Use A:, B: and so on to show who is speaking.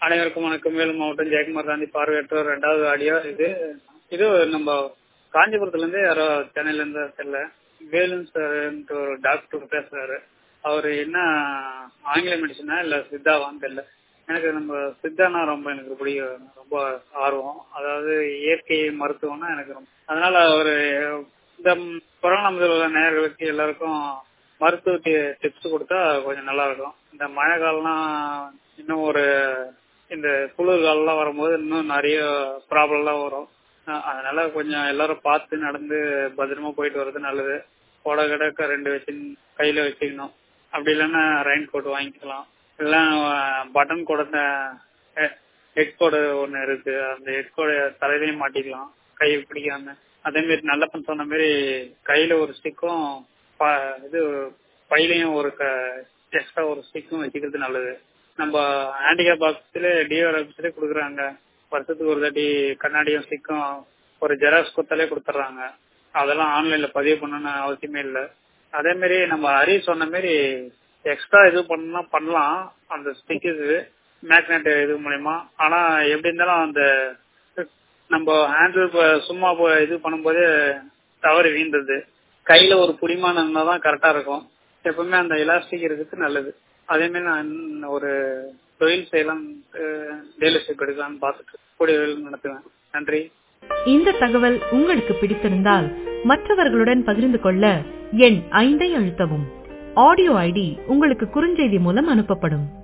A: அனைவருக்கும் வணக்கம். வேலூர் மாவட்டம் ஜெயக்குமார் காந்தி பார்வையற்றோர் 2வது ஆடியோ. இது நம்ம காஞ்சிபுரத்துல இருந்து யாரோ சென்னையில இருந்து தெரியல, வேலுன்னு சார் ஒரு டாக்டர் பேசுறாரு. அவரு என்ன ஆங்கில மெடிசனா இல்ல சித்தாவான்னு தெரியல. எனக்கு நம்ம சித்தானா எனக்கு பிடிக்கும், ரொம்ப ஆர்வம். அதாவது இயற்கை மருத்துவம்னா எனக்கு ரொம்ப. அதனால ஒரு இந்த கொரோனா முதல் உள்ள நேயர்களுக்கு எல்லாருக்கும் மருத்துவ டிப்ஸ் கொடுத்தா கொஞ்சம் நல்லா இருக்கும். இந்த மழை காலம்லாம் இன்னும் இந்த குளிர்காலம்லாம் வரும்போது இன்னும் நிறைய ப்ராப்ளம்லாம் வரும். அதனால கொஞ்சம் எல்லாரும் பார்த்து நடந்து பத்திரமா போயிட்டு வர்றது நல்லது. கொடை கிடக்க 2 வச்சு கையில வச்சுக்கணும். அப்படி இல்லைன்னா ரெயின் கோட் வாங்கிக்கலாம். இல்லைன்னா பட்டன் கோட ஹெட் கோடு ஒன்று இருக்கு, அந்த ஹெட் கோடை தலையிலையும் மாட்டிக்கலாம் கை பிடிக்காம. அதே மாதிரி நல்லப்பன் சொன்ன மாதிரி கையில ஒரு ஸ்டிக்கும் பையிலையும் ஒரு எக்ஸ்ட்ரா ஒரு ஸ்டிக்கும் வச்சுக்கிறது நல்லது. நம்ம ஹேண்டிகேப் பாக்ஸ்ல டிஆர் ஆஃபீஸ்ல கொடுக்குறாங்க, வருஷத்துக்கு ஒரு தாட்டி கண்ணாடியும் ஸ்டிக்கும் ஒரு ஜெராக்ஸ் கொடுத்தாலே கொடுத்துட்றாங்க. அதெல்லாம் ஆன்லைன்ல பதிவு பண்ணணும்னு அவசியமே இல்லை. அதே மாதிரி நம்ம ஹரி சொன்ன மாதிரி எக்ஸ்ட்ரா இது பண்ணலாம் அந்த ஸ்டிக் மேக்னெட் இது மூலயமா. ஆனா எப்படி இருந்தாலும் அந்த நம்ம ஹேண்டில் சும்மா இது பண்ணும்போது தவறு வீழ்ந்தது. கையில ஒரு புடிமானம் இருந்தா தான் கரெக்டா இருக்கும். எப்பவுமே அந்த எலாஸ்டிக் இருக்கிறது நல்லது. அதே மாதிரி நான் ஒரு தொழில் செய்யலாம், டீலர்ஷிப் எடுக்கலாம்னு பார்த்துட்டு கூடிய தொழில் நடத்துவேன். நன்றி.
B: இந்த தகவல் உங்களுக்கு பிடித்திருந்தால் மற்றவர்களுடன் பகிர்ந்து கொள்ள எண் 5 அழுத்தவும். ஆடியோ ஐடி உங்களுக்கு குறுஞ்செய்தி மூலம் அனுப்பப்படும்.